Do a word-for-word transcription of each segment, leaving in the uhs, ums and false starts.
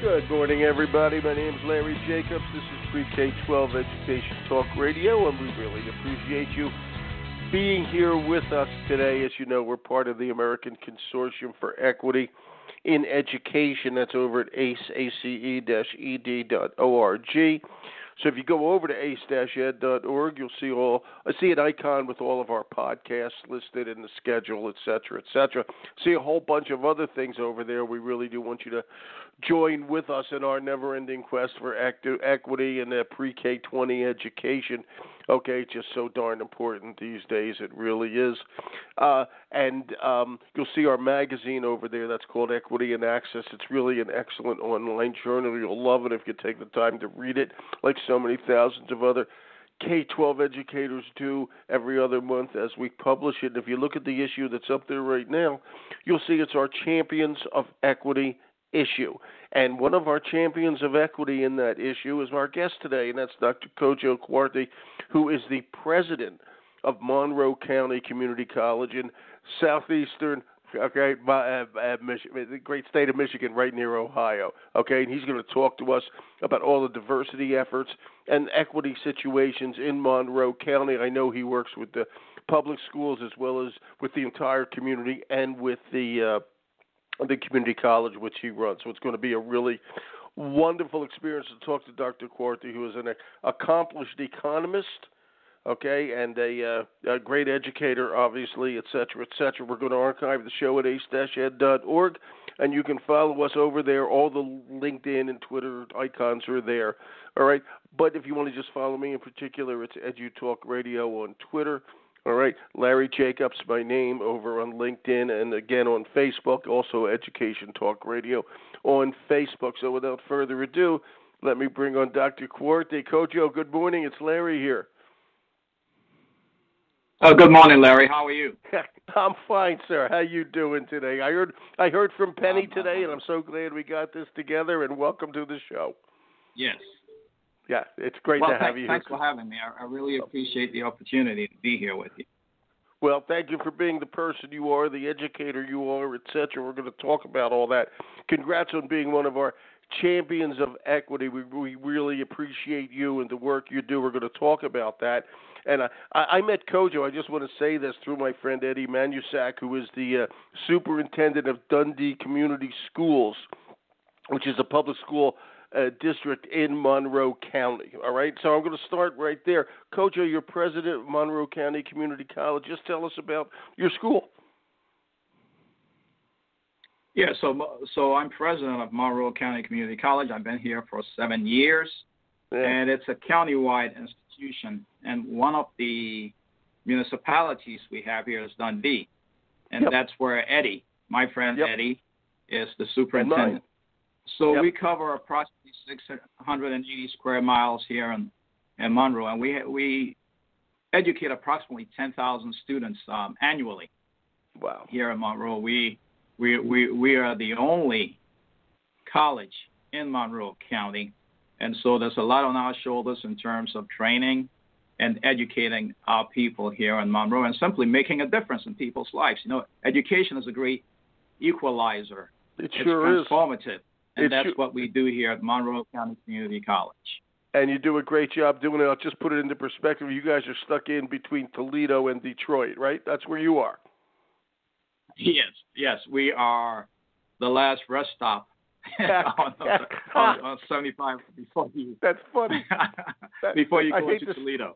Good morning, everybody. My name is Larry Jacobs. This is Pre-K twelve Education Talk Radio, and we really appreciate you being here with us today. As you know, we're part of the American Consortium for Equity in Education. That's over at A C E, A C E E D dot org. So if you go over to A C E ed dot org, you'll see all I see an icon with all of our podcasts listed in the schedule, et cetera, et cetera. See a whole bunch of other things over there. We really do want you to join with us in our never-ending quest for active equity and uh, pre-K twenty education. Okay, just so darn important these days. It really is. Uh, and um, you'll see our magazine over there. That's called Equity and Access. It's really an excellent online journal. You'll love it if you take the time to read it, like so many thousands of other K twelve educators do every other month as we publish it. And if you look at the issue that's up there right now, you'll see it's our Champions of Equity issue. And one of our champions of equity in that issue is our guest today, and that's Doctor Kojo Quartey, who is the president of Monroe County Community College in southeastern, okay, uh, uh, Michigan, the great state of Michigan, right near Ohio. Okay, and he's going to talk to us about all the diversity efforts and equity situations in Monroe County. I know he works with the public schools as well as with the entire community and with the uh, the community college which he runs. So it's going to be a really wonderful experience to talk to Doctor Quartey, who is an accomplished economist, okay, and a, uh, a great educator, obviously, et cetera, et cetera. We're going to archive the show at A C E ed dot org, and you can follow us over there. All the LinkedIn and Twitter icons are there, all right? But if you want to just follow me in particular, it's EduTalk Radio on Twitter. All right, Larry Jacobs, my name, over on LinkedIn, and again on Facebook, also Education Talk Radio on Facebook. So without further ado, let me bring on Doctor Quartey. Kojo, good morning. It's Larry here. Oh, good morning, Larry. How are you? I'm fine, sir. How you doing today? I heard I heard from Penny today, and I'm so glad we got this together, and welcome to the show. Yes. Yeah, it's great well, to have thanks, you here. Thanks for having me. I, I really appreciate the opportunity to be here with you. Well, thank you for being the person you are, the educator you are, et cetera. We're going to talk about all that. Congrats on being one of our champions of equity. We, we really appreciate you and the work you do. We're going to talk about that. And I, I met Kojo. I just want to say this through my friend Eddie Manusak, who is the uh, superintendent of Dundee Community Schools, which is a public school Uh, district in Monroe County. All right, so I'm going to start right there. Kojo, you're president of Monroe County Community College. Just tell us about your school. Yeah, so so I'm president of Monroe County Community College. I've been here for seven years, yeah. And it's a county-wide institution. And one of the municipalities we have here is Dundee, and yep. That's where Eddie, my friend yep. Eddie, is the superintendent. So yep. we cover approximately six hundred eighty square miles here in, in Monroe, and we we educate approximately ten thousand students um, annually. Wow! Here in Monroe, we we we we are the only college in Monroe County, and so there's a lot on our shoulders in terms of training and educating our people here in Monroe, and simply making a difference in people's lives. You know, education is a great equalizer. It it's sure is transformative. And it's that's sure. what we do here at Monroe County Community College. And you do a great job doing it. I'll just put it into perspective. You guys are stuck in between Toledo and Detroit, right? That's where you are. Yes, yes. We are the last rest stop on, on, on seventy-five before you. That's funny. before you go to to, Toledo.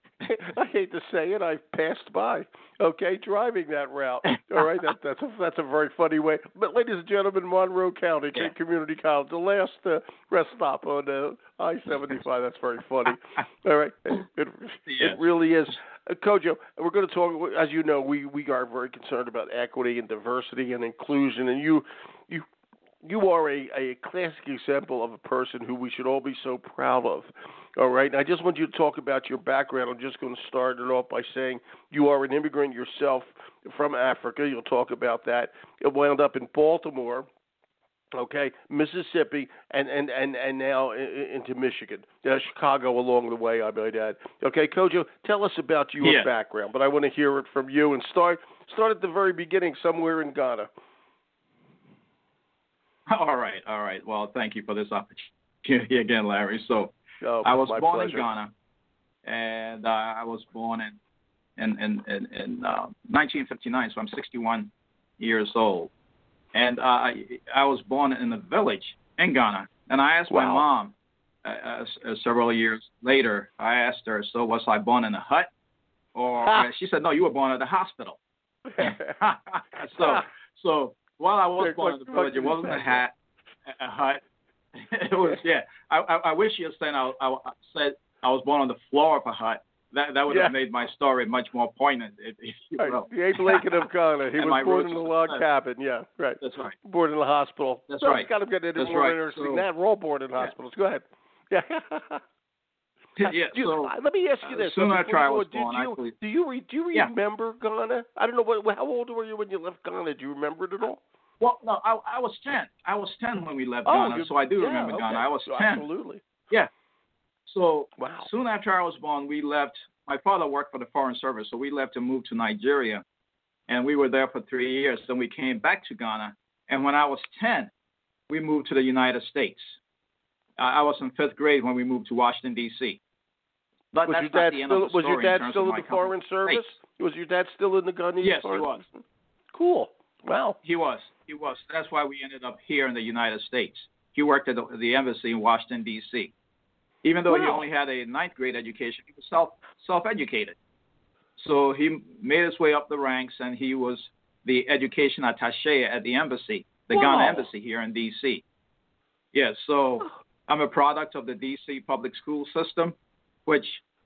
I hate to say it, I've passed by, okay, driving that route. All right, that, that's, a, that's a very funny way. But ladies and gentlemen, Monroe County yeah. Community College, the last uh, rest stop on uh, I seventy-five. That's very funny. All right, it, it, yes. it really is. Uh, Kojo, we're going to talk, as you know, we, we are very concerned about equity and diversity and inclusion, and you you you are a, a classic example of a person who we should all be so proud of. All right. And I just want you to talk about your background. I'm just going to start it off by saying you are an immigrant yourself from Africa. You'll talk about that. It wound up in Baltimore, okay, Mississippi, and, and, and, and now into Michigan, uh, Chicago along the way, I might add. Okay, Kojo, tell us about your yeah. background, but I want to hear it from you and start start at the very beginning, somewhere in Ghana. All right, all right. Well, thank you for this opportunity again, Larry. So Oh, I was my born pleasure. in Ghana, and uh, I was born in in in in, in uh, nineteen fifty-nine. So I'm sixty-one years old, and uh, I I was born in a village in Ghana. And I asked Wow. my mom uh, uh, several years later. I asked her, "So was I born in a hut?" Or uh, she said, "No, you were born at a hospital." so so while I was What- born in the village, it what wasn't a is hat, a hut. It was yeah. I, I I wish you had said I, I I said I was born on the floor of a hut. That that would Yeah. have made my story much more poignant, if, if you Right. will. The Abe Lincoln of Ghana. He And my was born roots in a are log success. cabin. Yeah, right. That's right. Born in a hospital. That's well, right. It's got to get into That's more right. interesting So- than that. We're all born in Yeah. hospitals. Go ahead. Yeah. Yeah. Do you- So uh, let me ask you uh, this. soon Before after I you go, was did born, you, actually- do you re, do you Yeah. remember Ghana? I don't know. What, how old were you when you left Ghana? Do you remember it at all? well, no, I I was ten. I was ten when we left Oh, Ghana, you- so I do yeah, remember okay. Ghana. I was So ten. Absolutely. Yeah. So Wow. soon after I was born, we left. My father worked for the Foreign Service, so we left to move to Nigeria, and we were there for three years. Then we came back to Ghana, and when I was ten, we moved to the United States. Uh, I was in fifth grade when we moved to Washington D C. But Was that's your not dad the end still of the was your story in dad terms still of in my the Foreign company. Service? Was your dad still in the Ghanese Yes, he Foreign was. Cool. Wow. He was. He was. That's why we ended up here in the United States. He worked at the, the embassy in Washington D C. Even though he Wow. only had a ninth grade education, he was self self educated. So he made his way up the ranks, and he was the education attaché at the embassy, the Wow. Ghana embassy here in D C. Yeah. So I'm a product of the D C public school system, which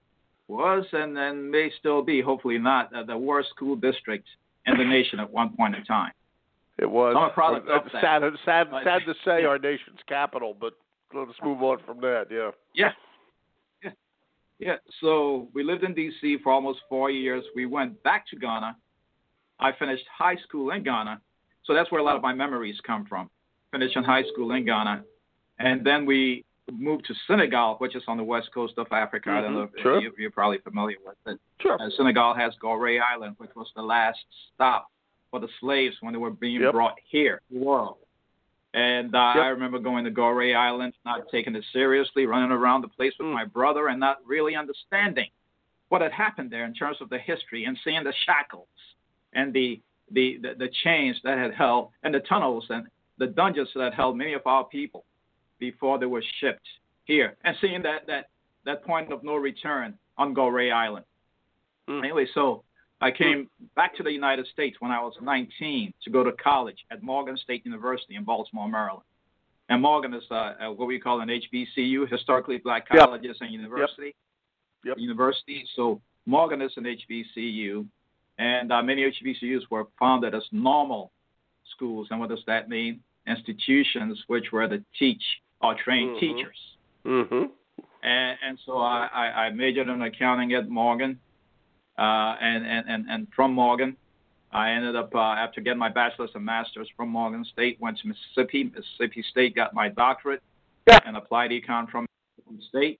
was and then may still be, hopefully not, uh, the worst school district in the nation at one point in time. It was. I'm a product uh, of that. sad, sad, But- sad to say, yeah. our nation's capital, but let's move on from that. Yeah. Yeah. Yeah. Yeah. So we lived in D C for almost four years. We went back to Ghana. I finished high school in Ghana. So that's where a lot of my memories come from. Finishing high school in Ghana. And then we moved to Senegal, which is on the west coast of Africa. I don't know if Mhm. Sure. you, you're probably familiar with it. Sure. Uh, Senegal has Gorée Island, which was the last stop for the slaves when they were being Yep. brought here to the world. And uh, Yep. I remember going to Gorée Island, not taking it seriously, running around the place with Mm. my brother and not really understanding what had happened there in terms of the history and seeing the shackles and the, the, the, the chains that had held and the tunnels and the dungeons that held many of our people before they were shipped here and seeing that, that, that point of no return on Gorée Island. Mm. Anyway, so I came back to the United States when I was nineteen to go to college at Morgan State University in Baltimore, Maryland. And Morgan is uh, uh, what we call an H B C U, historically black Yep. colleges and university. Yep. University. So Morgan is an H B C U, and uh, many H B C Us were founded as normal schools. And what does that mean? Institutions which were to teach or train Mhm. teachers. Mm-hmm. And, and so I, I, I majored in accounting at Morgan, uh, and, and, and, and from Morgan, I ended up, uh, after getting my bachelor's and master's from Morgan State, went to Mississippi. Mississippi State, got my doctorate Yeah. and applied econ from Mississippi State.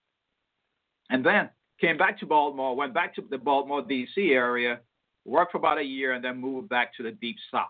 And then came back to Baltimore, went back to the Baltimore, D C area, worked for about a year, and then moved back to the Deep South.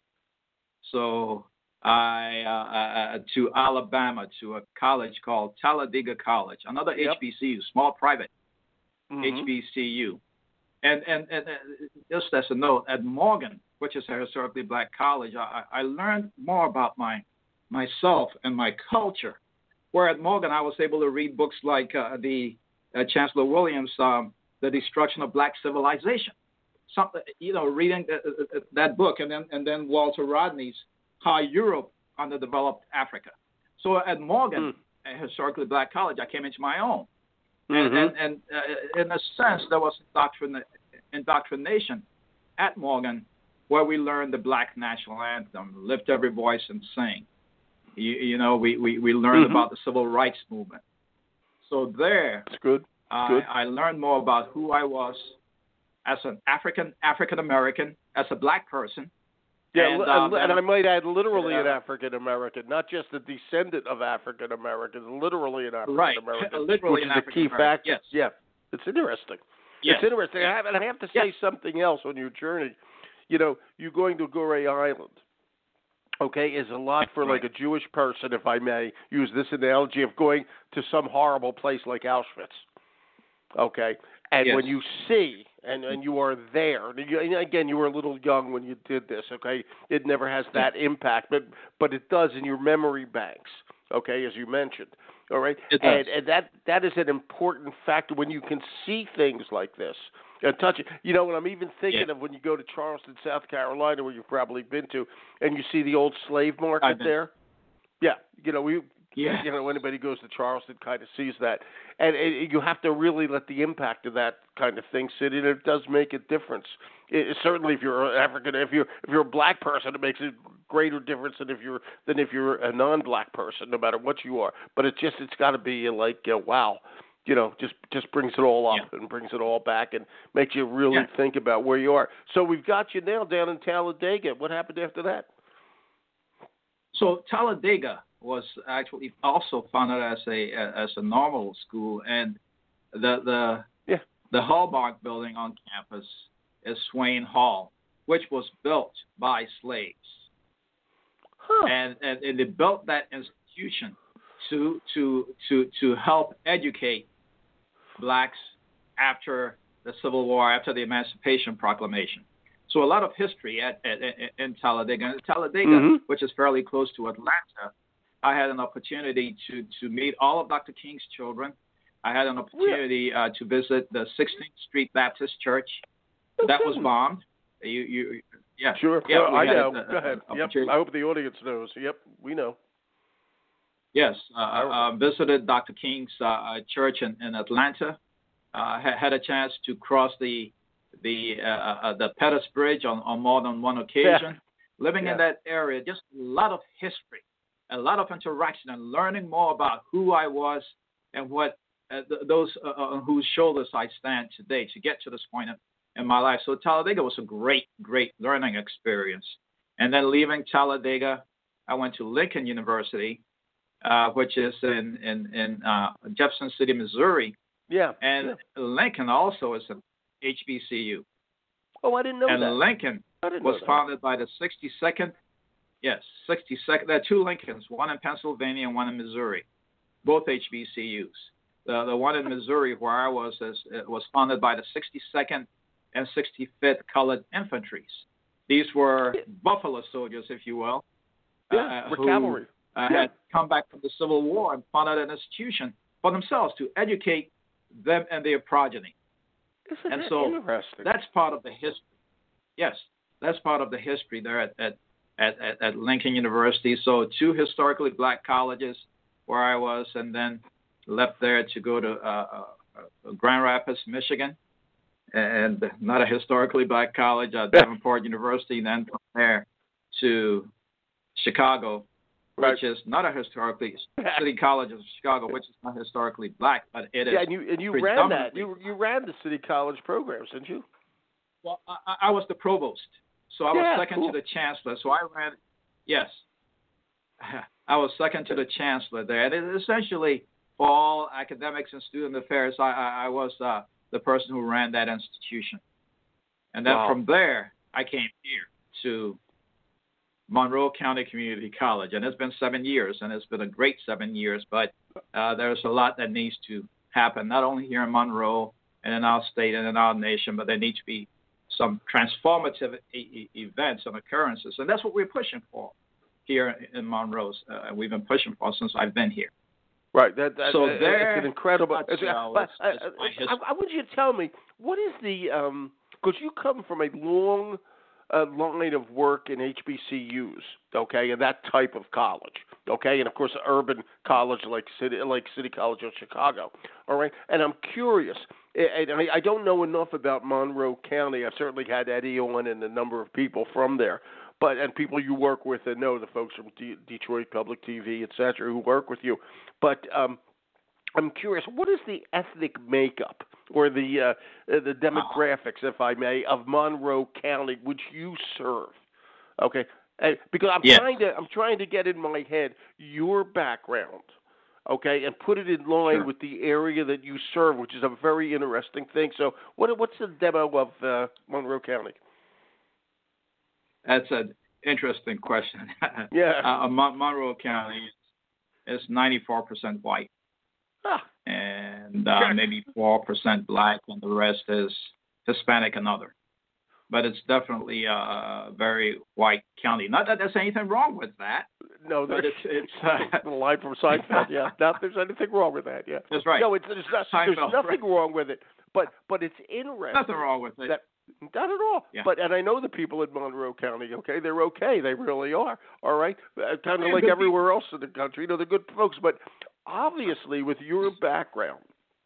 So I uh, uh, to Alabama, to a college called Talladega College, another Yep. H B C U, small private Mhm. H B C U. And, and, and uh, just as a note, at Morgan, which is a historically black college, I, I learned more about my myself and my culture. Where at Morgan, I was able to read books like uh, the uh, Chancellor Williams' um, The Destruction of Black Civilization. Some, you know, reading uh, that book, and then and then Walter Rodney's How Europe Underdeveloped Africa. So at Morgan, Mm. a historically black college, I came into my own. Mhm. And, and, and uh, in a sense, there was indoctrin- indoctrination at Morgan where we learned the black national anthem, lift every voice and sing. You, you know, we, we, we learned Mhm. about the civil rights movement. So there, That's good. I, Good. I learned more about who I was as an African, African American, as a black person. Yeah, and, and, um, and I might add, literally an uh, African American, not just a descendant of African Americans, literally an African Right, American, literally which an is a key African-American, factor. yes. Yeah, it's interesting. Yes. It's interesting. I have, and I have to say Yes. something else on your journey. You know, you going to Gorée Island. okay, is a lot for Right. like a Jewish person, if I may use this analogy of going to some horrible place like Auschwitz. Okay, and Yes. when you see and, and you are there, and you, and again, you were a little young when you did this. Okay, it never has Yeah. that impact, but but it does in your memory banks. Okay, as you mentioned. All right, It does. and and that that is an important factor when you can see things like this and touch it. You know, and I'm even thinking Yeah. of when you go to Charleston, South Carolina, where you've probably been to, and you see the old slave market I've been. there. Yeah, you know, we, Yeah. you know, anybody goes to Charleston kind of sees that, and it, you have to really let the impact of that kind of thing sit in. It does make a difference. It, certainly, if you're African, if you're if you're a black person, it makes a greater difference than if you're than if you're a non-black person, no matter what you are. But it just it's got to be like uh, wow. You know, just just brings it all up Yeah. and brings it all back and makes you really Yeah. think about where you are. So we've got you now down in Talladega. What happened after that? So Talladega was actually also founded as a as a normal school, and the the Yeah. the Hallmark building on campus is Swain Hall, which was built by slaves, Huh. and, and and they built that institution to to to to help educate blacks after the Civil War, after the Emancipation Proclamation. So a lot of history at, at, at in Talladega. And Talladega, Mhm. which is fairly close to Atlanta, I had an opportunity to, to meet all of Doctor King's children. I had an opportunity uh, to visit the sixteenth Street Baptist Church. That was bombed. You, you, yeah. Sure. Yeah, Well, we I had know. a- a- Go ahead. a Yep. opportunity- I hope the audience knows. Yep. We know. Yes, uh, I uh, visited Doctor King's uh, church in, in Atlanta. Uh, had, had a chance to cross the the uh, uh, the Pettus Bridge on, on more than one occasion. Yeah. Living Yeah. in that area, just a lot of history, a lot of interaction, and learning more about who I was and what uh, th- those uh, on whose shoulders I stand today to get to this point in, in my life. So Talladega was a great, great learning experience. And then leaving Talladega, I went to Lincoln University, uh, which is in in, in uh, Jefferson City, Missouri. Yeah. And yeah. Lincoln also is an H B C U. Oh, I didn't know and that. Lincoln I didn't was know that. founded by the sixty-second, yes, sixty-second. There are two Lincolns, one in Pennsylvania and one in Missouri, both H B C Us. The the one in Missouri, where I was, is, it was founded by the sixty-second and sixty-fifth Colored Infantries. These were Yeah. Buffalo soldiers, if you will, Yeah. uh, We're who cavalry. uh, Yeah. had come back from the Civil War and founded an institution for themselves to educate them and their progeny. Isn't And that so interesting? that's part of the history. Yes, that's part of the history there at, at, at, at Lincoln University. So two historically black colleges where I was, and then left there to go to uh, uh, Grand Rapids, Michigan, and not a historically black college, uh, Davenport University, then from there to Chicago, Right. which is not a historically City College of Chicago, which is not historically black, but it is. Yeah, and you and you ran that. You you ran the city college programs, didn't you? Well, I, I was the provost, so I was Yeah, second cool. to the chancellor. So I ran. Yes, I was second to the chancellor there, and it, essentially for all academics and student affairs, I, I, I was uh, the person who ran that institution. And then Wow. from there, I came here to Monroe County Community College, and it's been seven years, and it's been a great seven years. But uh, there's a lot that needs to happen, not only here in Monroe and in our state and in our nation, but there need to be some transformative e- e- events and occurrences, and that's what we're pushing for here in Monroe. Uh, we've been pushing for since I've been here. Right. That, that, So that, there, it's an incredible. that's, It's, uh, but, that's- that's uh, my I, history. I want you to tell me what is the um because you come from a long uh, line of work in H B C Us, okay, and that type of college, okay, and of course urban college like City like City College of Chicago, all right. And I'm curious, and I, I don't know enough about Monroe County. I've certainly had Eddie on and a number of people from there. But and people you work with and know the folks from D- Detroit Public T V, et cetera, who work with you. But um, I'm curious, what is the ethnic makeup or the uh, the demographics, if I may, of Monroe County, which you serve? Okay, and because I'm Yes. trying to I'm trying to get in my head your background, okay, and put it in line Sure. with the area that you serve, which is a very interesting thing. So, what what's the demo of uh, Monroe County? That's a interesting question. Yeah. uh, Mon- Monroe County is ninety-four percent white, Ah. and uh, maybe four percent black, and the rest is Hispanic and other. But it's definitely a very white county. Not that there's anything wrong with that. No, but there's it's it's uh, the line from Seinfeld. Yeah, not there's anything wrong with that. Yeah, that's right. No, it's there's, not, Seinfeld, there's nothing right. wrong with it. But but it's interesting. Nothing wrong with it. That, not at all. Yeah. But and I know the people in Monroe County. Okay, they're okay. They really are. All right, uh, kind of They're like good everywhere else in the country. You know, they're good folks. But obviously, with your background,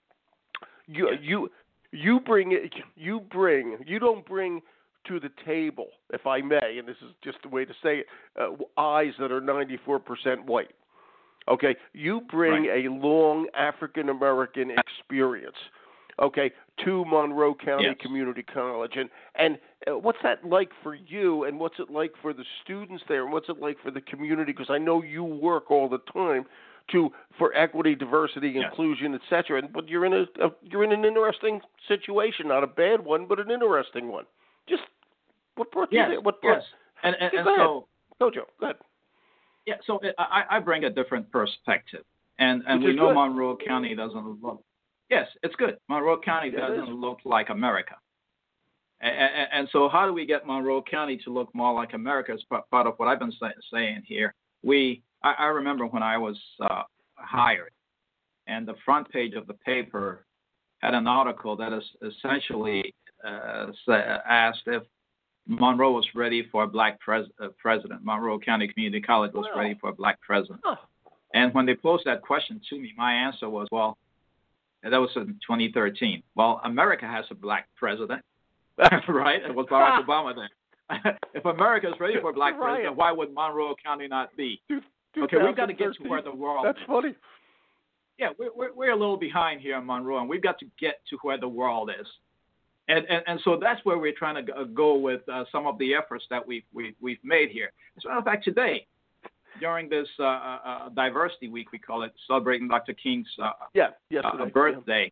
you Yeah. you you bring it. You bring. You don't bring to the table, if I may, and this is just a way to say it, uh, eyes that are ninety-four percent white. Okay, you bring Right. a long African American experience, okay, to Monroe County Yes. Community College, and and uh, what's that like for you, and what's it like for the students there, and what's it like for the community? Because I know you work all the time to for equity, diversity, Yes. inclusion, et cetera. And but you're in a, a you're in an interesting situation, not a bad one, but an interesting one. Just what brought Yes. you there? What brought, Yes. And and, Yeah, and go ahead. so Go, Joe. Go ahead. yeah. So it, I I bring a different perspective, and and Which we is know good. Monroe County doesn't look. Yes, it's good. Monroe County Yeah, it doesn't is. look like America. And, and, and so, how do we get Monroe County to look more like America? Is part part of what I've been say, saying here. We, I, I remember when I was uh, hired, and the front page of the paper had an article that is essentially uh, say, asked if Monroe was ready for a black pres- uh, president. Monroe County Community College was Wow. ready for a black president. Oh. And when they posed that question to me, my answer was, well, and that was in twenty thirteen. Well, America has a black president, right? It was Barack Obama then. If America is ready for a black Right. president, why would Monroe County not be? Two- Okay, we've got to get to twenty thirteen. where the world That's is. funny. Yeah, we're, we're, we're a little behind here in Monroe, and we've got to get to where the world is. And, and, and so that's where we're trying to go with uh, some of the efforts that we've, we've, we've made here. As a matter of fact, today, during this uh, uh, Diversity Week, we call it, celebrating Doctor King's uh, Yeah, yesterday. uh, birthday,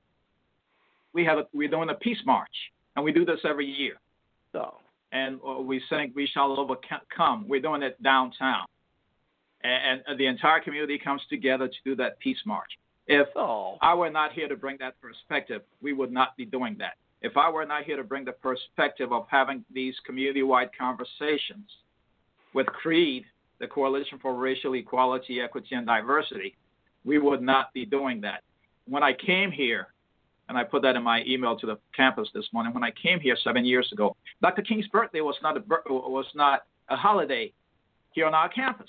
we have a, we're doing a peace march, and we do this every year. Yeah. Oh. And uh, we sing "We Shall Overcome." We're doing it downtown, and, and the entire community comes together to do that peace march. If Oh. I were not here to bring that perspective, we would not be doing that. If I were not here to bring the perspective of having these community-wide conversations with CREED, the Coalition for Racial Equality, Equity, and Diversity, we would not be doing that. When I came here, and I put that in my email to the campus this morning, when I came here seven years ago, Doctor King's birthday was not a, was not a holiday here on our campus.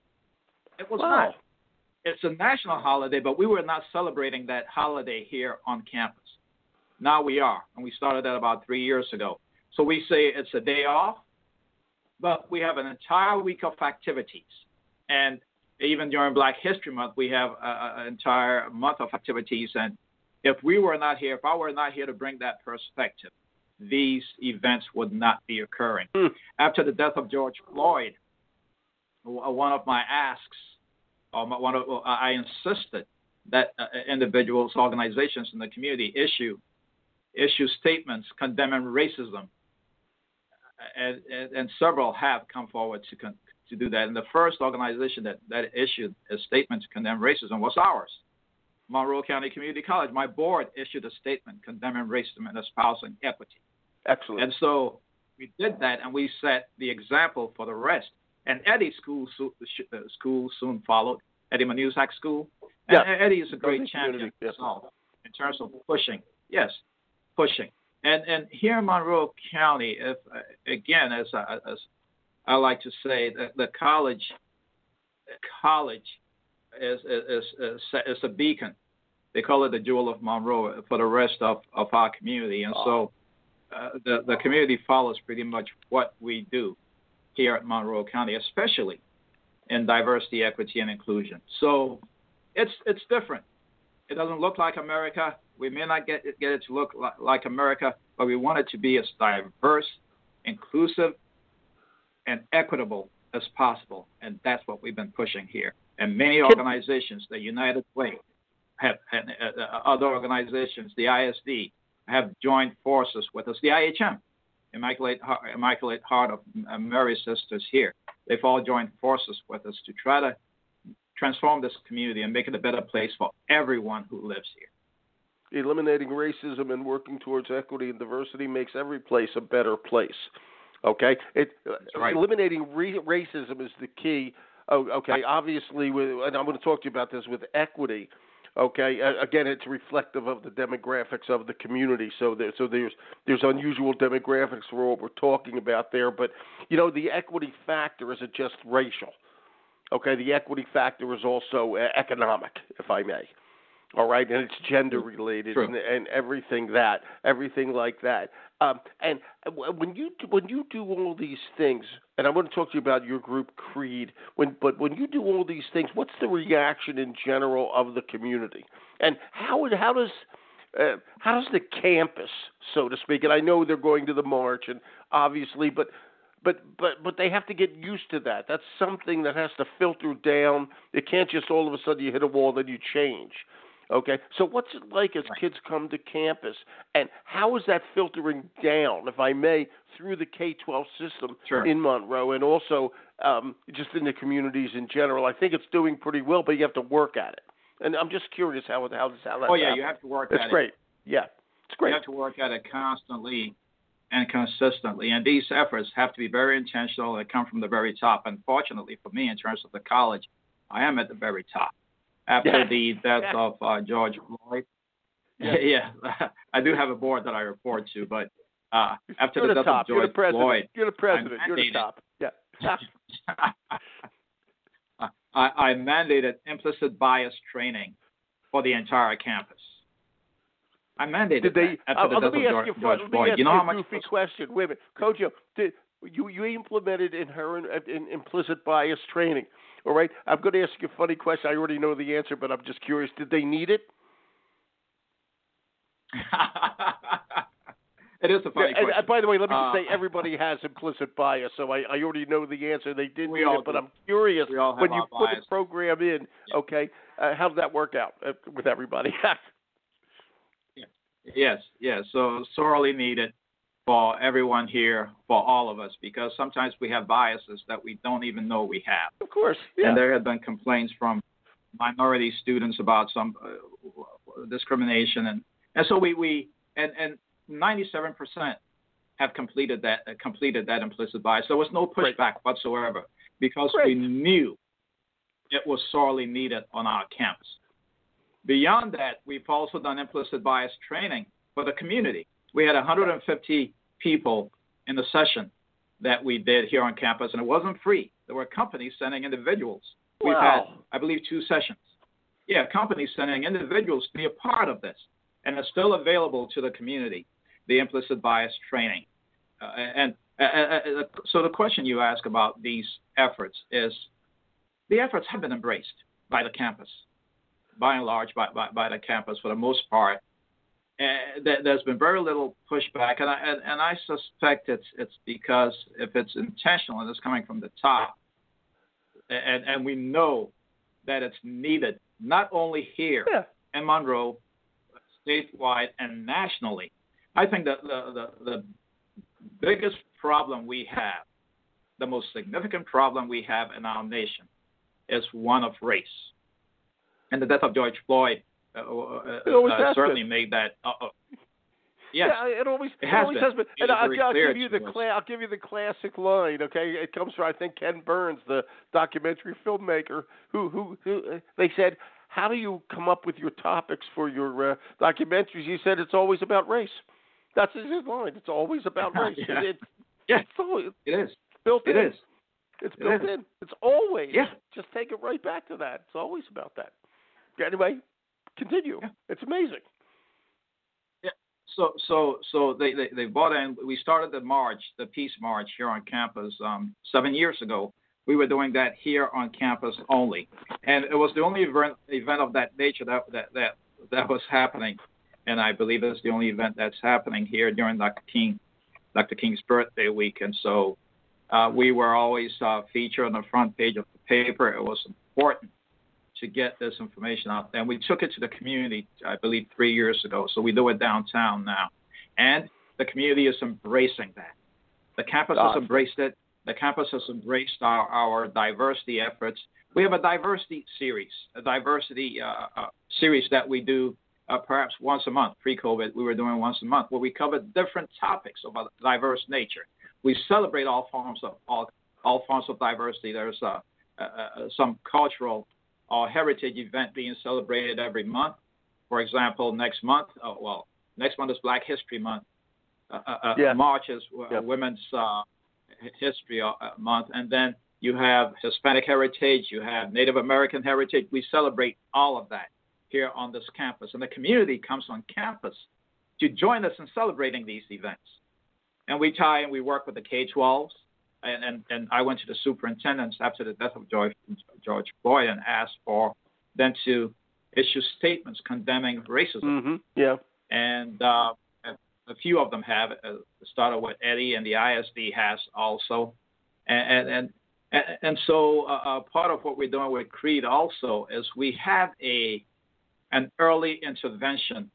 It was Wow. not. It's a national holiday, but we were not celebrating that holiday here on campus. Now we are, and we started that about three years ago. So we say it's a day off, but we have an entire week of activities. And even during Black History Month, we have an entire month of activities. And if we were not here, if I were not here to bring that perspective, these events would not be occurring. Mm. After the death of George Floyd, one of my asks, or one of, I insisted that uh, individuals, organizations in the community issue issue statements condemning racism, and, and, and several have come forward to con- to do that. And the first organization that, that issued a statement to condemn racism was ours, Monroe County Community College. My board issued a statement condemning racism and espousing equity. Excellent. And so we did that, and we set the example for the rest. And Eddie School, uh, school soon followed, Eddie Manusak School. And Yeah. Eddie is a great Eddie champion community, yeah. himself in terms of pushing. Yes, pushing. And and here in Monroe County, if uh, again, as I, as I like to say, the, the college college is is, is is a beacon. They call it the jewel of Monroe for the rest of, of our community. And so uh, the the community follows pretty much what we do here at Monroe County, especially in diversity, equity, and inclusion. So it's it's different. It doesn't look like America. We may not get it, get it to look like, like America, but we want it to be as diverse, inclusive, and equitable as possible. And that's what we've been pushing here. And many organizations, the United Way, have, and uh, other organizations, the I S D, have joined forces with us. The I H M, Immaculate Heart, Immaculate Heart of Mary Sisters here, they've all joined forces with us to try to transform this community and make it a better place for everyone who lives here. Eliminating racism and working towards equity and diversity makes every place a better place. Okay? It, right. Eliminating re- racism is the key. Oh, okay, obviously, with, and I'm going to talk to you about this with equity. Okay, uh, again, it's reflective of the demographics of the community. So there, so there's there's unusual demographics for what we're talking about there. But you know, the equity factor isn't just racial. Okay, the equity factor is also uh, economic, if I may. All right, and it's gender related and, and everything that, everything like that. Um, and when you when you do all these things, and I want to talk to you about your group Creed. When but when you do all these things, what's the reaction in general of the community, and how how does uh, how does the campus, so to speak? And I know they're going to the march, and obviously, but. But but but they have to get used to that. That's something that has to filter down. It can't just all of a sudden you hit a wall, then you change. Okay, so what's it like as kids come to campus, and how is that filtering down, if I may, through the K twelve system sure. in Monroe, and also um, just in the communities in general? I think it's doing pretty well, but you have to work at it. And I'm just curious how how does how that. Oh yeah, happen. you have to work it's at great. it. It's great. Yeah, it's great. You have to work at it constantly and consistently, and these efforts have to be very intentional. They come from the very top. Unfortunately for me, in terms of the college, I am at the very top. After yeah. the death yeah. of uh, George Floyd, yeah. yeah, I do have a board that I report to, but uh, after You're the, the death top. of George You're the president. Floyd, You're the president. You're the top. Yeah. I, I mandated implicit bias training for the entire campus. I mandated did they, that after uh, the death you of George, you, George let me Floyd. ask You know you how a much goofy was... question. Wait a minute, Kojo, did you you implemented inherent in implicit bias training? All right, I'm going to ask you a funny question. I already know the answer, but I'm just curious. Did they need it? It is a funny yeah, and, question. and by the way, let me just uh, say everybody has implicit bias, so I, I already know the answer. They didn't we need all it, but do. I'm curious when you put bias. a program in. Yeah. Okay, uh, how did that work out uh, with everybody? yeah. Yes, yes. So sorely needed for everyone here, for all of us, because sometimes we have biases that we don't even know we have. Of course, yeah. And there have been complaints from minority students about some uh, discrimination, and, and so we, we and, and ninety-seven percent have completed that uh, completed that implicit bias. There was no pushback Great. whatsoever because Great. we knew it was sorely needed on our campus. Beyond that, we've also done implicit bias training for the community. We had one hundred fifty people in the session that we did here on campus, and it wasn't free. There were companies sending individuals. We've wow. had, I believe, two sessions. Yeah, companies sending individuals to be a part of this, and it's still available to the community, the implicit bias training. Uh, and uh, uh, so the question you ask about these efforts is, the efforts have been embraced by the campus, by and large, by, by, by the campus for the most part. Uh, th- there's been very little pushback, and I, and, and I suspect it's it's because if it's intentional and it's coming from the top, and, and we know that it's needed not only here yeah. in Monroe, statewide and nationally. I think that the, the, the biggest problem we have, the most significant problem we have in our nation, is one of race. And the death of George Floyd uh, uh, uh, certainly been. made that. Uh, uh, yes, yeah, it always it, it has always been. has been. And I'll, I'll give you the cla- I'll give you the classic line. Okay, it comes from I think Ken Burns, the documentary filmmaker, who who, who uh, they said, how do you come up with your topics for your uh, documentaries? He said it's always about race. That's his line. It's always about race. yeah. It, it, yeah. It's always, it is. Built it in. is. It's it built is. in. It's always. Yeah. Just take it right back to that. It's always about that. Anyway, continue. Yeah. It's amazing. Yeah. So so so they, they, they bought in. We started the march, the Peace March here on campus um, seven years ago. We were doing that here on campus only, and it was the only event event of that nature that that that, that was happening. And I believe it's the only event that's happening here during Doctor King, Doctor King's birthday week. And so uh, we were always uh, featured on the front page of the paper. It was important to get this information out there. And we took it to the community, I believe, three years ago. So we do it downtown now. And the community is embracing that. The campus awesome. has embraced it. The campus has embraced our, our diversity efforts. We have a diversity series, a diversity uh, uh, series that we do uh, perhaps once a month. Pre-COVID, we were doing once a month, where we cover different topics of a diverse nature. We celebrate all forms of all, all forms of diversity. There's uh, uh, uh, some cultural or heritage event being celebrated every month. For example, next month, uh, well, next month is Black History Month. Uh, uh, yeah. March is uh, yeah. Women's uh, History uh, Month, and then you have Hispanic heritage, you have Native American heritage. We celebrate all of that here on this campus, and the community comes on campus to join us in celebrating these events. And we tie and we work with the K twelves, and, and, and I went to the superintendents after the death of George, George Floyd and asked for them to issue statements condemning racism. Mm-hmm. Yeah. And uh, a few of them have. Uh, started with Eddie, and the I S D has also. And and and, and so uh, part of what we're doing with CREED also is we have a an early intervention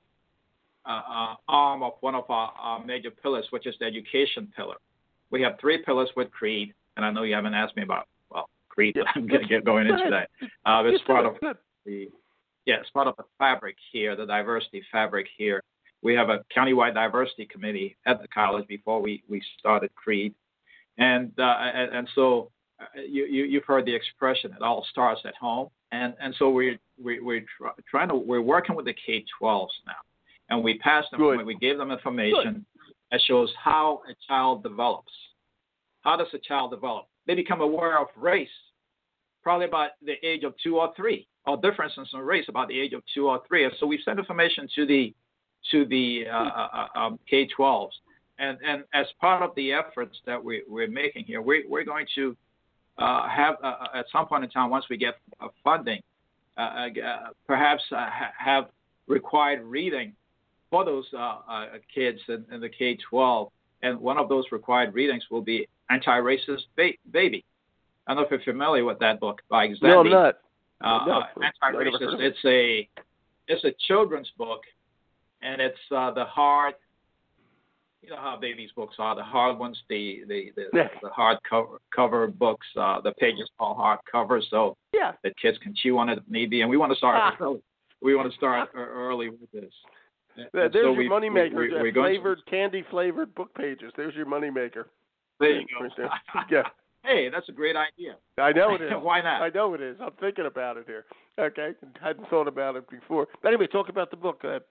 uh, uh, arm of one of our, our major pillars, which is the education pillar. We have three pillars with CREED, and I know you haven't asked me about, well, CREED, but I'm going to get going into that. Uh, it's part of the Yeah, it's part of the fabric here, the diversity fabric here. We have a countywide diversity committee at the college before we, we started CREED. And uh, and, and so uh, you, you, you've heard the expression, it all starts at home. And and so we're, we, we're try, trying to, we're working with the K twelves now. And we passed them, Good. we gave them information Good. that shows how a child develops. How does a child develop? They become aware of race probably about the age of two or three, or differences in race about the age of two or three. And so we sent information to the to the uh, uh, um, K twelves, and and as part of the efforts that we, we're making here, we, we're going to uh, have uh, at some point in time, once we get uh, funding, uh, uh, perhaps uh, ha- have required reading for those uh, uh, kids in, in the K twelve, and one of those required readings will be Anti-Racist ba- Baby. I don't know if you're familiar with that book by Xandi. No, I'm not. Uh, no, uh, Anti-Racist. It. It's a it's a children's book, and it's uh, the hard. You know how babies' books are, the hard ones, the the the, yeah. the hard cover cover books. Uh, the pages all hard covers, so yeah. that kids can chew on it if need be. And we want to start ah. early. We want to start early with this. There's so your moneymaker. We, we, flavored, to... candy flavored book pages. There's your moneymaker. There you go. Right there. Yeah. Hey, that's a great idea. I know it is. Why not? I know it is. I'm thinking about it here. Okay. I hadn't thought about it before. But anyway, talk about the book. Go ahead.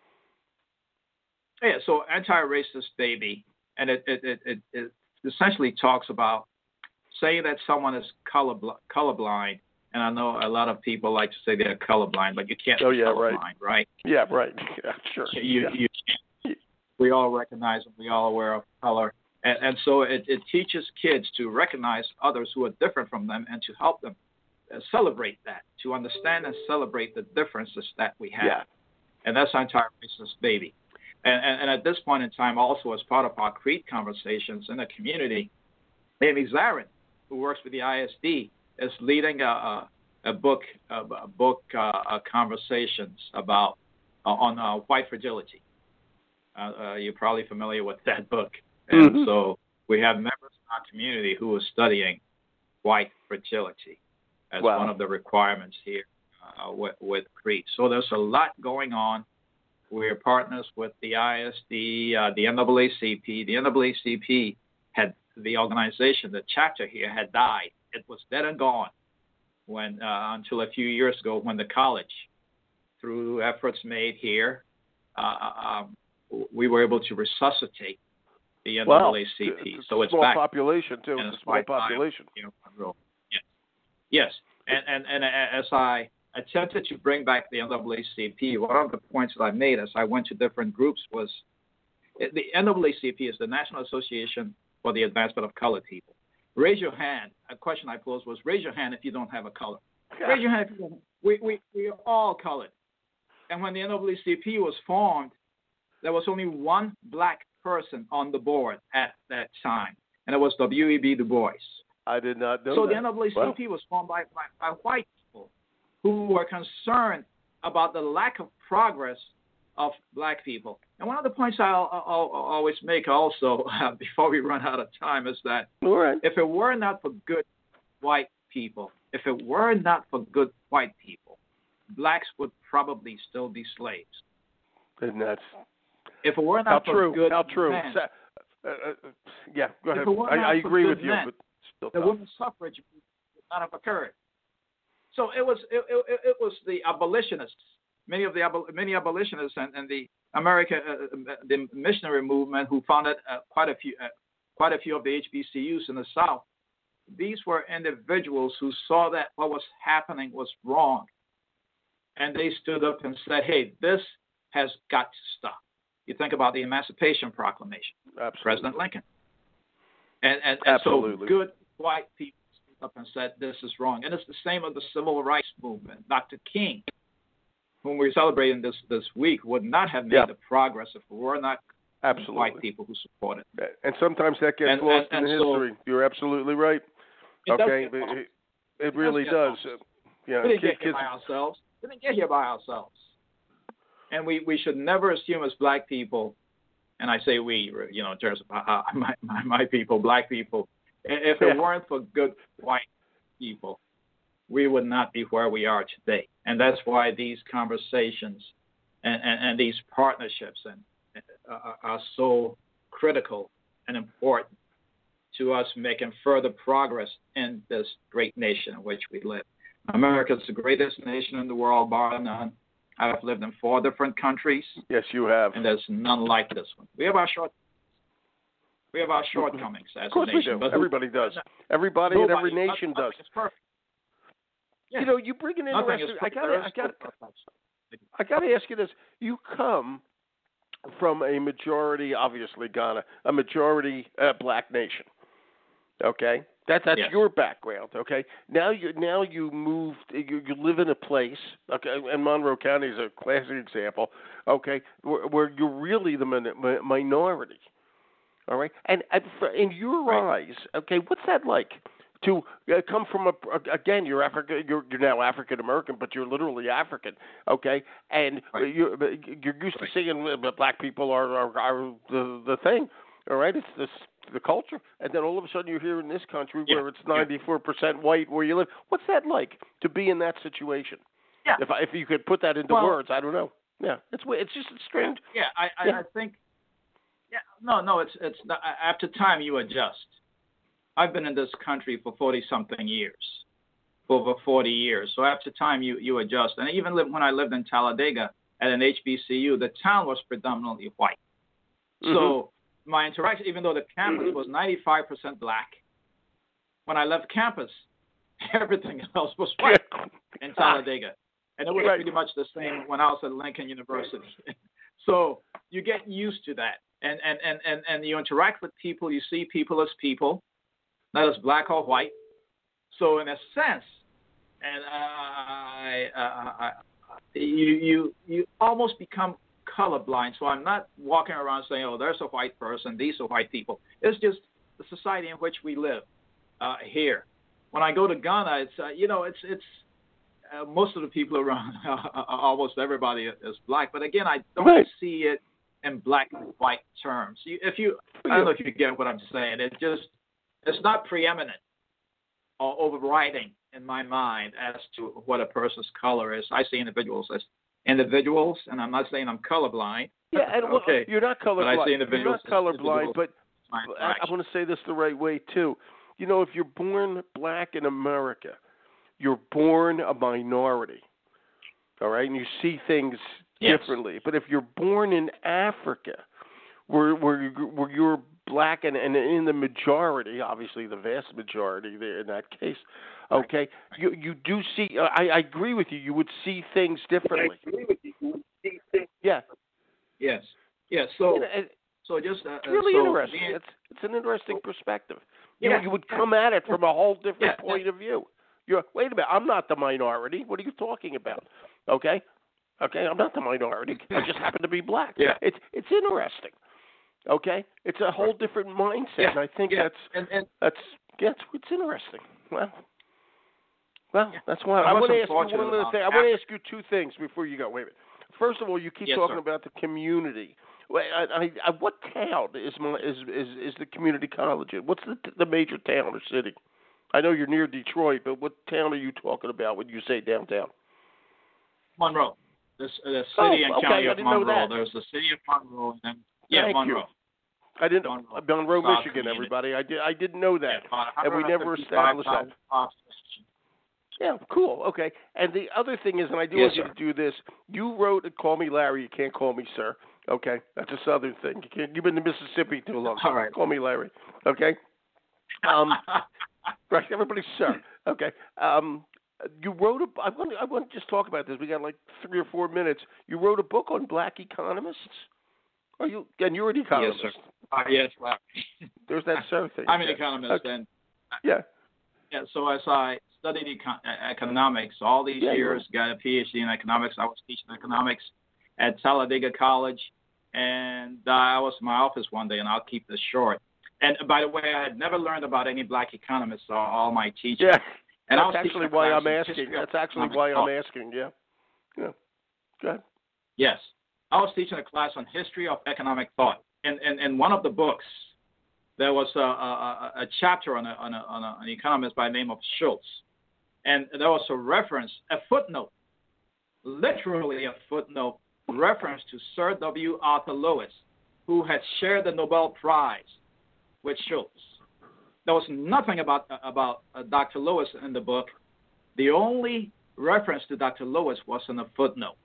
Yeah, so Anti-Racist Baby, and it, it, it, it, it essentially talks about saying that someone is color colorblind, and I know a lot of people like to say they're colorblind, but you can't oh, be yeah, colorblind, right? right? Yeah, right. Yeah, sure. You, yeah. you can't. We all recognize them. We all aware of color. And, and so it, it teaches kids to recognize others who are different from them and to help them uh, celebrate that, to understand and celebrate the differences that we have. Yeah. And that's Anti-Racist Baby. And, and, and at this point in time, also as part of our CREED conversations in the community, Amy Zarin, who works with the I S D, is leading a, a, a book, a, a book uh, uh, conversations about uh, on uh, white fragility. Uh, uh, you're probably familiar with that book. And mm-hmm. so we have members in our community who are studying white fragility as wow. one of the requirements here uh, with, with CREED. So there's a lot going on. We're partners with the I S D, uh, the N double A C P. The N double A C P had the organization, the chapter here had died. It was dead and gone when uh, until a few years ago when the college, through efforts made here, uh, um, we were able to resuscitate the N double A C P. Wow. It's so a it's small back. population too. It's a small population. You know, yes, yes. And, and and as I attempted to bring back the N double A C P, one of the points that I made as I went to different groups was the N double A C P is the National Association for the Advancement of Colored People. Raise your hand. A question I posed was, raise your hand if you don't have a color. Yeah. Raise your hand if you don't. We, we, we are all colored. And when the N double A C P was formed, there was only one black person on the board at that time, and it was W E B Du Bois. I did not know so that. the N double A C P wow. was formed by, by, by white people who were concerned about the lack of progress of black people. And one of the points I'll, I'll, I'll always make also uh, before we run out of time is that All right. if it were not for good white people, if it were not for good white people, blacks would probably still be slaves. And that's if it were how not for true. good How true. men, So, uh, uh, yeah, go ahead. if it were I, not I for agree good with you, men, but still the tough. women's suffrage would not have occurred. So it was it, it, it was the abolitionists, many of the many abolitionists and, and the American uh, the missionary movement who founded uh, quite a few uh, quite a few of the H B C Us in the South. These were individuals who saw that what was happening was wrong, and they stood up and said, "Hey, this has got to stop." You think about the Emancipation Proclamation, Absolutely. President Lincoln, and and, and so good white people stood up and said, "This is wrong." And it's the same with the Civil Rights Movement. Doctor King, whom we're celebrating this this week, would not have made yeah. the progress if it were not absolutely. white people who supported it. And sometimes that gets and, lost and, in and history. So You're absolutely right. It okay, does it, it, it, it really does. does. Yeah, we didn't kids, get here by ourselves. We didn't get here by ourselves. And we, we should never assume as black people, and I say we, you know, in terms of uh, my, my my people, black people, if it yeah. weren't for good white people, we would not be where we are today. And that's why these conversations and, and, and these partnerships and uh, are so critical and important to us making further progress in this great nation in which we live. America is the greatest nation in the world, bar none. I've lived in four different countries. Yes, you have. And there's none like this one. We have our short, we have our shortcomings as of course a nation. we do. But Everybody does. Everybody nobody, in every nation nothing does. is perfect. Yeah. You know, you bring an Nothing interesting. is I got. I got. I got to ask you this. You come from a majority, obviously Ghana, a majority uh, black nation. Okay, that that's yes. your background. Okay, now you now you moved. You, you live in a place. Okay, and Monroe County is a classic example. Okay, where, where you're really the min, minority. All right, and, and for, in your right. eyes, okay, what's that like? To uh, come from a again, you're Africa. You're, you're now African American, but you're literally African, okay? And right. you're you're used right. to seeing that black people are, are, are the the thing, all right? It's this the culture, and then all of a sudden you're here in this country yeah. where it's ninety-four percent white where you live. What's that like to be in that situation? Yeah. If I, if you could put that into well, words, I don't know. Yeah, it's it's just it's strange. Yeah, I I, yeah. I think. Yeah, no, no, it's it's after time you adjust. I've been in this country for forty-something years, for over forty years. So after time, you, you adjust. And even when I lived in Talladega at an H B C U, the town was predominantly white. Mm-hmm. So my interaction, even though the campus was ninety-five percent black, when I left campus, everything else was white in Talladega. And it was right. pretty much the same when I was at Lincoln University. So you get used to that. And, and, and, and, and you interact with people, you see people as people, not as black or white. So in a sense, and I, I, I, you, you, you almost become colorblind. So I'm not walking around saying, oh, there's a white person, these are white people. It's just the society in which we live uh, here. When I go to Ghana, it's, uh, you know, it's, it's uh, most of the people around, uh, almost everybody is black. But again, I don't right. see it in black and white terms. You, if you, I don't know if you get what I'm saying. It just, it's not preeminent or overriding in my mind as to what a person's color is. I see individuals as individuals, and I'm not saying I'm colorblind. Yeah, and well, okay. you're not colorblind. But I see individuals you're not colorblind, but I, I want to say this the right way too. You know, if you're born black in America, you're born a minority. All right, and you see things yes. differently. But if you're born in Africa, where where where you're black and, and in the majority, obviously the vast majority there in that case, okay, right. you you do see. Uh, I, I agree with you. You would see things differently. I agree with you. You would see things. Yeah. Yes. Yes. So. You know, it, so just. Uh, it's really so interesting. the, it's it's an interesting perspective. You yeah, know, you would come at it from a whole different yeah, point of view. You're wait a minute. I'm not the minority. What are you talking about? Okay. Okay, I'm not the minority. I just happen to be black. Yeah. It's it's interesting. Okay, it's a whole different mindset, yeah. and I think yeah. that's and, and, that's yeah, it's, it's interesting. Well, well, yeah. that's why I I want to ask you fortunate one other thing. I want to ask you two things before you go. Wait a minute. first of all, you keep yes, talking sir. about the community. Wait, I, I, what town is my, is, is is the community college in? What's the the major town or city? I know you're near Detroit, but what town are you talking about when you say downtown? Monroe. The, the city oh, and okay. county I of didn't know Monroe. that. There's the city of Monroe, and then yeah, Thank Monroe. you. I didn't Monroe, Monroe South Michigan. Community. Everybody, I did. I didn't know that, Yeah, and we never established that. Population. Yeah, cool. Okay. And the other thing is, and I do Yes, want you sir. to do this. You wrote, "Call me Larry." You can't call me sir. Okay, that's a Southern thing. You can't. You've been in Mississippi too long. All right. Call me Larry. Okay. Um, right. Everybody, sir. Okay. Um, you wrote a. I want. I want to just talk about this. We got like three or four minutes. You wrote a book on black economists. Are you? And you're an economist. Yes, sir. Uh, yes, Larry. There's that sir thing. I'm an okay. economist, Okay. and yeah. Yeah. So as I studied econ- economics all these yeah, years, got a P H D in economics. I was teaching economics at Talladega College, and uh, I was in my office one day, and I'll keep this short. And by the way, I had never learned about any black economists all, all my teaching. Yeah. And That's I was actually teaching a why class I'm in asking. history of That's actually economic why thought. I'm asking. Yeah. Yeah. Go ahead. Yes. I was teaching a class on history of economic thought. And in, in, in one of the books, there was a, a, a chapter on, a, on, a, on a, an economist by the name of Schultz. And there was a reference, a footnote, literally a footnote, reference to Sir W. Arthur Lewis, who had shared the Nobel Prize with Schultz. There was nothing about about uh, Doctor Lewis in the book. The only reference to Doctor Lewis was in a footnote.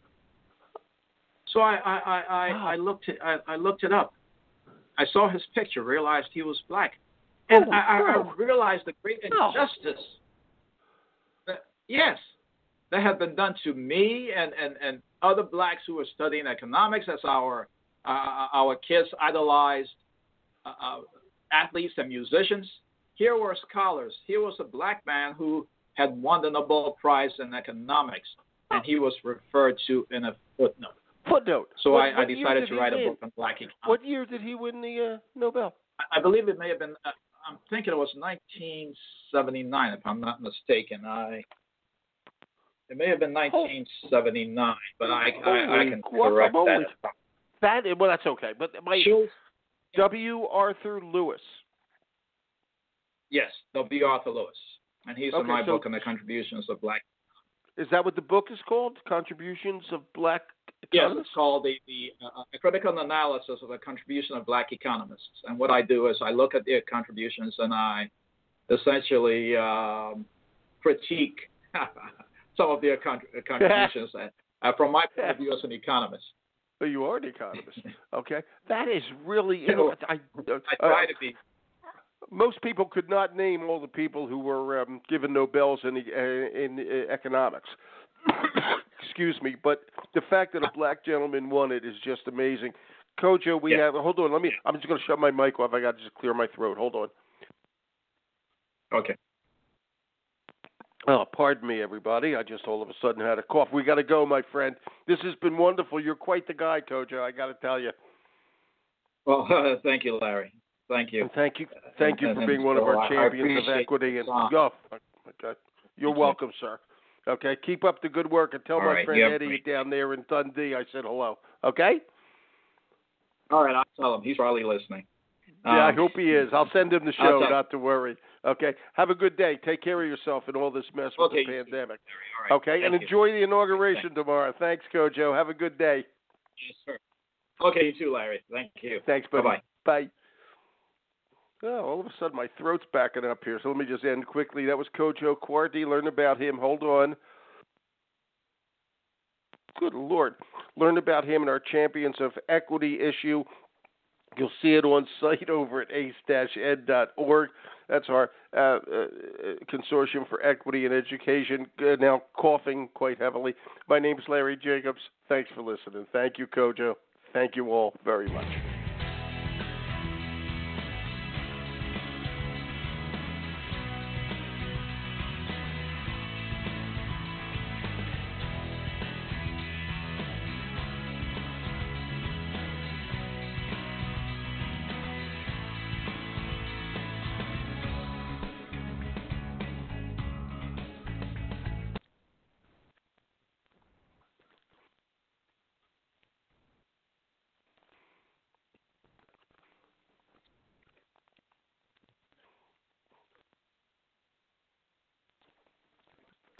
So I I, I, I, I looked it I, I looked it up. I saw his picture, realized he was black, and oh, I, I, no. I realized the great injustice. That, yes, that had been done to me and, and, and other blacks who were studying economics as our uh, our kids idolized uh, uh, athletes and musicians. Here were scholars. Here was a black man who had won the Nobel Prize in economics, and he was referred to in a footnote. Footnote. So what, I, what I decided to write win? a book on black economics. What year did he win the uh, Nobel? I, I believe it may have been, uh, I'm thinking it was nineteen seventy-nine, if I'm not mistaken. I It may have been nineteen seventy-nine, but I, I, I can correct guacamole. that. That, well, that's okay. But my Schultz, W. Arthur Lewis. Yes, W. Arthur Lewis. And he's Okay, in my so book on the contributions of black. Is that what the book is called? Contributions of Black Yes, Economists? it's called the, the uh, a critical analysis of the contribution of black economists. And what I do is I look at their contributions and I essentially um, critique some of their con- contributions uh, from my point of view as an economist. Oh, you are an economist. Okay. That is really So, I, uh, I try to be. Most people could not name all the people who were um, given Nobels in, uh, in uh, economics. Excuse me, but the fact that a black gentleman won it is just amazing. Kojo, we yeah. have. Hold on, let me. I'm just going to shut my mic off. I got to just clear my throat. Hold on. Okay. Oh, pardon me, everybody. I just all of a sudden had a cough. We got to go, my friend. This has been wonderful. You're quite the guy, Kojo. I got to tell you. Well, uh, thank you, Larry. Thank you. And thank you, thank you and, for and being one so of our I, champions I of equity. And oh, okay. You're thank welcome, you. sir. Okay, keep up the good work and tell All my right, friend yeah, Eddie great. down there in Dundee I said hello. Okay? All right, I'll tell him. He's probably listening. Yeah, Um, I hope he is. I'll send him the I'll show, tell- not to worry. Okay? Have a good day. Take care of yourself in all this mess with Okay, the pandemic. All right, Okay? thank And you. enjoy the inauguration tomorrow. Thanks, Kojo. Have a good day. Yes, sir. Okay, you too, Larry. Thank you. Thanks, buddy. Bye-bye. Bye. Oh, all of a sudden my throat's backing up here, so let me just end quickly. That was Kojo Quartey. Learn about him. Hold on. Good Lord. Learn about him and our Champions of Equity issue. You'll see it on site over at ace dash ed dot org. That's our uh, uh, Consortium for Equity and Education, uh, now coughing quite heavily. My name's Larry Jacobs. Thanks for listening. Thank you, Kojo. Thank you all very much.